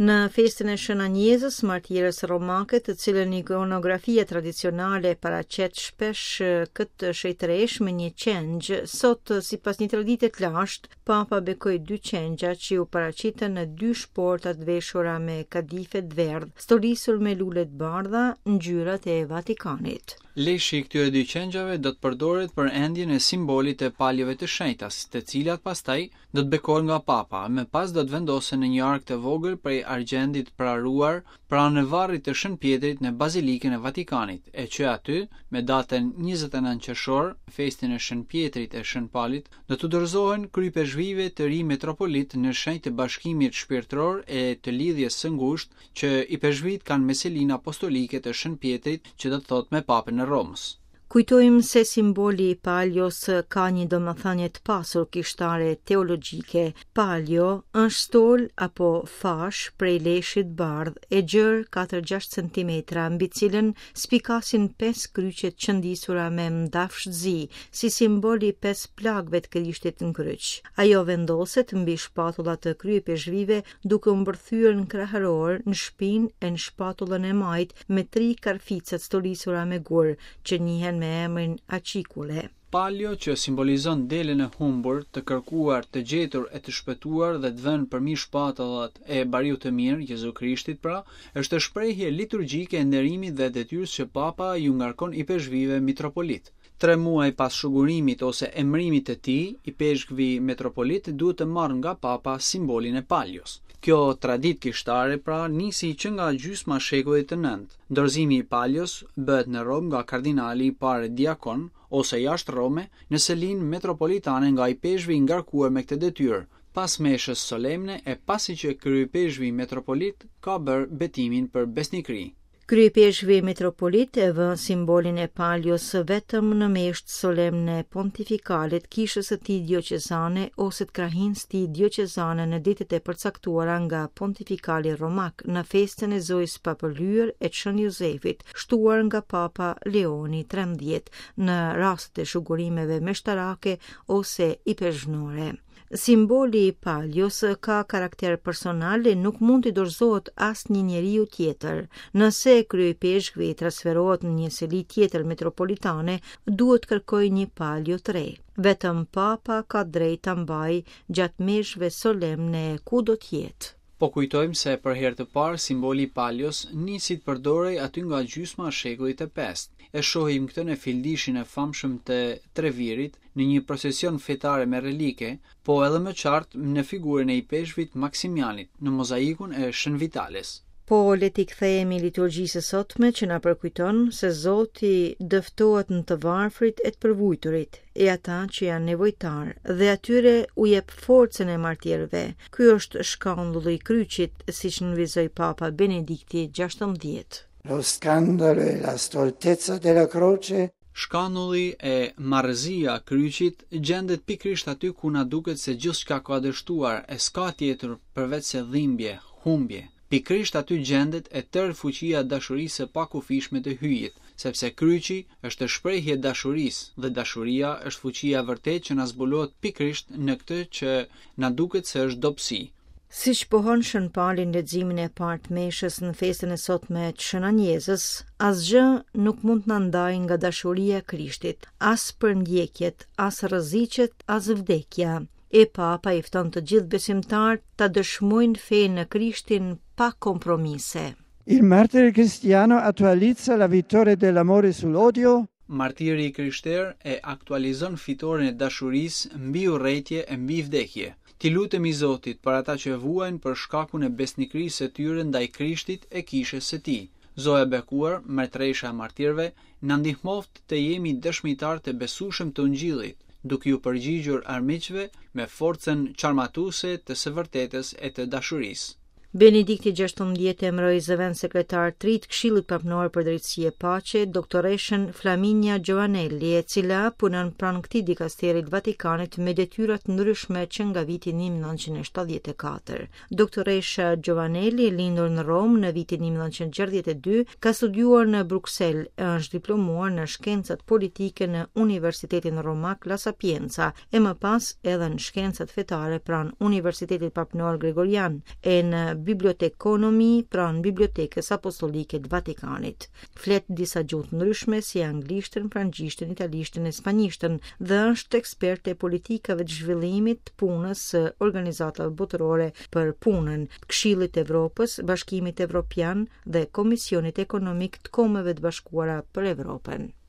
Në festën e Shën Agnjezës, martirës romake, të cilën ikonografia tradicionale paraqet shpesh këtë shejtëresh me një qengjë, sot sipas një tradite të lashtë, Papa bekoi 2 qengja që u paraqitën në 2 shporta të veshura me kadife të verdh, stolisur me lule të bardha, ngjyrat e Vatikanit. Leshi i këtyre 2 qengjave do të përdoret për endjen e simbolit të paljeve të shenjtas, të cilat pastaj do të bekohen nga Papa, më pas do të vendosen në një ark të vogël prej argjendit praruar pranë varrit të Shën Pjetrit në Bazilikën e Vatikanit, e që aty, me datën 29 qershor, festin e Shën Pjetrit e Shën Palit, do të dorëzohen krypezhvive të ri metropolit në shenjë të bashkimit shpirtëror e të lidhjes së ngushtë që i pezhvit kanë meselinë apostolike të Shën Pjetrit, që do të thotë me Papën e Romës. Kujtojmë se simboli i Palios ka një domethënie të pasur kishtare teologjike. Palio është stol apo fash prej leshit bardh e gjerë 4-6 cm, mbi cilën spikasin 5 kryqe të qëndisura me mdafsh zi, si simboli 5 plagëve të Krishtit në kryq. Ajo vendoset mbi shpatullat të kryepezhvive duke u mbërthyer në krahëror, në shpinë e në shpatullën e majt me 3 karficat stolisura me gur, që njihen me emrin Acikule. Palio, që simbolizon delën e humbur, të kërkuar, të gjetur e të shpëtuar dhe të vënë përmi shpatullat e bariu të mirë, Jezu Krishtit pra, është shprehje liturgjike e nderimit dhe detyrës që Papa ju ngarkon i pezhvive mitropolit. 3 muaj pas shugurimit ose emërimit të tij, i pezhvi metropolit duhet të marrë nga Papa simbolin e Palios. Kjo tradit kishtare pra nisi që nga gjysma e shekullit të 9. Dorëzimi i Palios bëhet në Rom nga kardinali i parë diakon ose jashtë Rome në selinë metropolitane nga i pezhvi i ngarkuar me këtë detyrë, pas meshës solemne e pasi që kryepezhvi metropolit ka bërë betimin për besnikëri. Kryepezhvi metropolit e vën simbolin e Palios vetëm në meshët solemne pontifikalit kishës së tij dioqezane ose të krahinës tij dioqezane në ditët e përcaktuara nga pontifikali romak në festën e Zojës Papëlyer e Shën Jozefit, shtuar nga Papa Leoni XIII në rastet e shugurimeve meshtarake ose i pezhnore. Simboli i Palios ka karakter personal e nuk mund të dorëzohet asnjë njeriu tjetër. Nëse kryepezhvi transferohet në një seli tjetër metropolitane, duhet kërkojë një palio të re. Vetëm Papa ka drejtë ta mbajë gjatë meshëve solemne kudo të jetë. Po kujtojmë se për herë të parë simboli i Palios nisi të përdorej aty nga gjysma e shekullit të 5. E shohim këtë në fildishin e famshëm të Trevirit në një procesion fetare me relike, po edhe më qartë në figurën e i pezhvit Maksimianit në mozaikun e Shën Vitales. Po le t'i kthehemi liturgjisë së sotme që na përkujton se Zoti dëftohet në të varfrit e të përvujturit, e ata që janë nevojtar, dhe atyre u jep forcën e martirëve. Ky është shkandulli i kryqit, siç nënvizoi Papa Benedikti XVI. Lo scandalo e la stoltezza della croce. Shkandulli e marrëzia kryqit gjendet pikërisht aty ku na duket se gjithçka ka dështuar e s'ka tjetër përveç se dhimbje, humbje. Pikërisht aty gjendet e tërë fuqia e dashurisë së pakufishme të hyjit, sepse kryqi është shprehje dashurisë dhe dashuria është fuqia vërtet që na zbulohet pikërisht në këtë që na duket se është dobësi. Siç pohon Shën Pali në leximin e parë të meshës në festën e sotme të Shën Agnjezës, asgjë nuk mund të na ndajë nga dashuria e Krishtit, as përndjekjet, as rreziqet, as vdekja. E Papa i fton të gjithë besimtarët ta dëshmojnë fenë në Krishtin pa kompromise. Il martire cristiano attualizza la vittoria dell'amore sull'odio. Martiri i krishter e aktualizon fitoren e dashurisë mbi urrëtie e mbi vdekje. Ti lutemi Zotit për ata që vuajnë për shkakun e besnikërisë së tyre ndaj Krishtit e kishës së tij. Zoja bekuar, mretresha e martirëve, na ndihmoft të jemi dëshmitar të besueshëm të Ungjillit, duke ju përgjigjur armiqve me forcën qarmatuese të së vërtetës e të dashurisë. Benedikti XVI emëroi zëvendës sekretar të ri të Këshillit Papënor për Drejtësi e Paqe, doktoreshën Flaminia Giovanelli, e cila punon pranë këtij dikasteri të Vatikanit me detyra të ndryshme që nga viti 1974. Doktoresha Giovanelli, lindur në Rom në vitin 1962, ka studiuar në Bruxelles e është diplomuar në shkencat politike në Universitetin Romak La Sapienza e më pas edhe në shkencat fetare pranë Universitetit Papënor Gregorian e në bibliotekonomi pranë Bibliotekës Apostolike të Vatikanit. Flet disa gjuhë ndryshme si anglishtën, frangjishtën, italishtën e spanjishtën dhe është ekspert e politikave të zhvillimit të punës së organizatave botërore për punën, Këshillit të Evropës, Bashkimit Evropian dhe Komisionit Ekonomik të Kombeve të Bashkuara për Evropën.